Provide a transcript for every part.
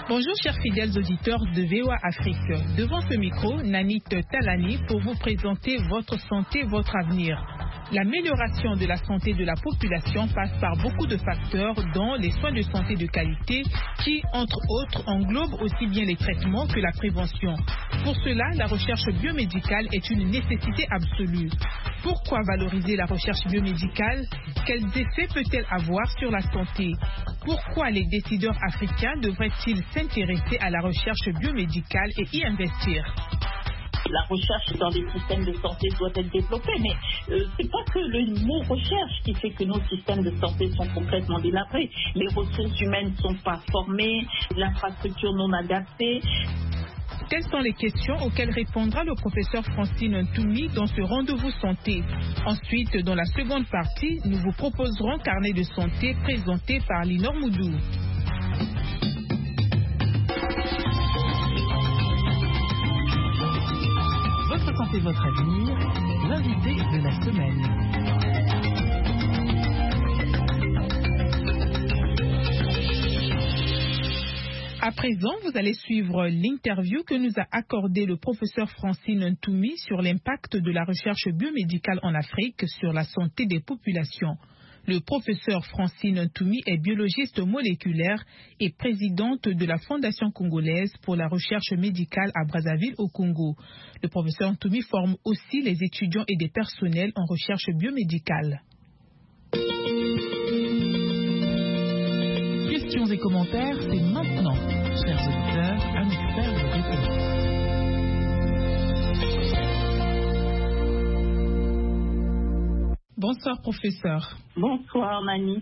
Bonjour chers fidèles auditeurs de VOA Afrique. Devant ce micro, Nanit Talani pour vous présenter votre santé, votre avenir. L'amélioration de la santé de la population passe par beaucoup de facteurs, dont les soins de santé de qualité qui, entre autres, englobent aussi bien les traitements que la prévention. Pour cela, la recherche biomédicale est une nécessité absolue. Pourquoi valoriser la recherche biomédicale? Quels effets peut-elle avoir sur la santé? Pourquoi les décideurs africains devraient-ils s'intéresser à la recherche biomédicale et y investir? La recherche dans les systèmes de santé doit être développée, mais c'est pas que le mot recherche qui fait que nos systèmes de santé sont complètement délabrés. Les ressources humaines ne sont pas formées, l'infrastructure non adaptée. Telles sont les questions auxquelles répondra le professeur Francine Ntoumi dans ce rendez-vous santé. Ensuite, dans la seconde partie, nous vous proposerons Carnet de santé présenté par Linor Moudou. Votre santé, votre avenir, l'invité de la semaine. À présent, vous allez suivre l'interview que nous a accordé le professeur Francine Ntoumi sur l'impact de la recherche biomédicale en Afrique sur la santé des populations. Le professeur Francine Ntoumi est biologiste moléculaire et présidente de la Fondation congolaise pour la recherche médicale à Brazzaville au Congo. Le professeur Ntoumi forme aussi les étudiants et des personnels en recherche biomédicale. Questions et commentaires, c'est maintenant. Chers auditeurs, un expert de réponse. Bonsoir professeur. Bonsoir Manit.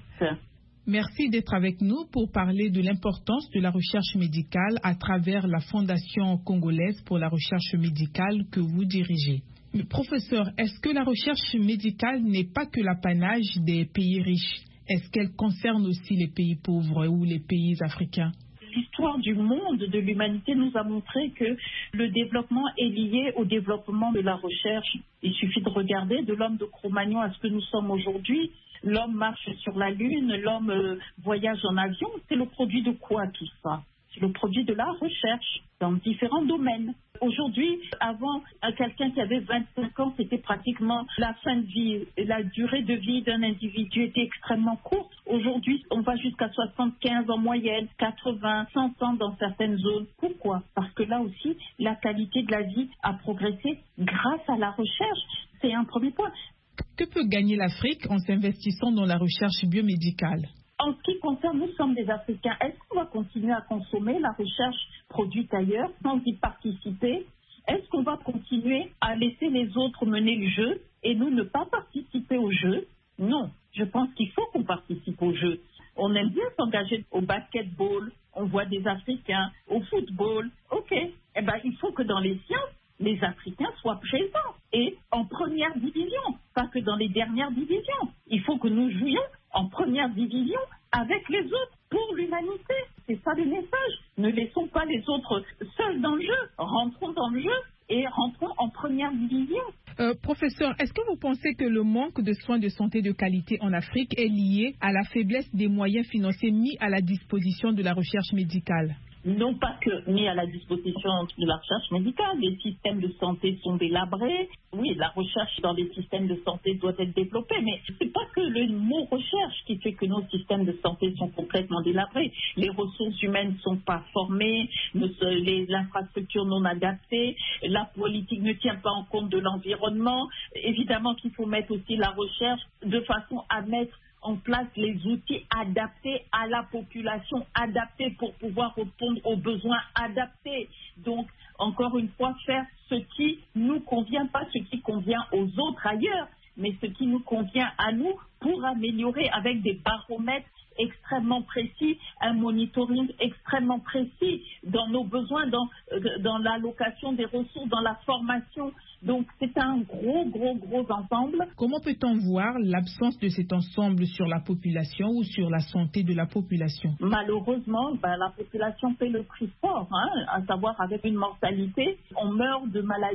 Merci d'être avec nous pour parler de l'importance de la recherche médicale à travers la Fondation congolaise pour la recherche médicale que vous dirigez. Mais professeur, est-ce que la recherche médicale n'est pas que l'apanage des pays riches? Est-ce qu'elle concerne aussi les pays pauvres ou les pays africains? L'histoire du monde, de l'humanité, nous a montré que le développement est lié au développement de la recherche. Il suffit de regarder de l'homme de Cro-Magnon à ce que nous sommes aujourd'hui. L'homme marche sur la Lune, l'homme voyage en avion. C'est le produit de quoi tout ça? C'est le produit de la recherche dans différents domaines. Aujourd'hui, avant, quelqu'un qui avait 25 ans, c'était pratiquement la fin de vie. La durée de vie d'un individu était extrêmement courte. Aujourd'hui, on va jusqu'à 75 en moyenne, 80, 100 ans dans certaines zones. Pourquoi? Parce que là aussi, la qualité de la vie a progressé grâce à la recherche. C'est un premier point. Que peut gagner l'Afrique en s'investissant dans la recherche biomédicale? En ce qui concerne, nous sommes des Africains. Est-ce qu'on va continuer à consommer la recherche produite ailleurs sans y participer? Est-ce qu'on va continuer à laisser les autres mener le jeu et nous ne pas participer au jeu? Non, je pense qu'il faut qu'on participe au jeu. On aime bien s'engager au basketball, on voit des Africains, au football. Ok, eh ben, il faut que dans les sciences, les Africains soient présents et en première division, pas que dans les dernières divisions. Il faut que nous jouions en première division avec les autres pour l'humanité. C'est ça le message. Ne laissons pas les autres seuls dans le jeu. Rentrons dans le jeu et rentrons en première division. Professeur, est-ce que vous pensez que le manque de soins de santé de qualité en Afrique est lié à la faiblesse des moyens financiers mis à la disposition de la recherche médicale? Non pas que mis à la disposition de la recherche médicale, les systèmes de santé sont délabrés. Oui, la recherche dans les systèmes de santé doit être développée, mais c'est pas que le mot recherche qui fait que nos systèmes de santé sont complètement délabrés. Les ressources humaines ne sont pas formées, l'infrastructure non adaptée, la politique ne tient pas en compte de l'environnement. Évidemment qu'il faut mettre aussi la recherche de façon à mettre en place les outils adaptés à la population, adaptés pour pouvoir répondre aux besoins adaptés. Donc, encore une fois, faire ce qui nous convient, pas ce qui convient aux autres ailleurs, mais ce qui nous convient à nous pour améliorer avec des baromètres extrêmement précis, un monitoring extrêmement précis dans nos besoins, dans l'allocation des ressources, dans la formation. Donc c'est un gros ensemble. Comment peut-on voir l'absence de cet ensemble sur la population ou sur la santé de la population? Malheureusement, la population paie le prix fort, à savoir avec une mortalité. On meurt de maladies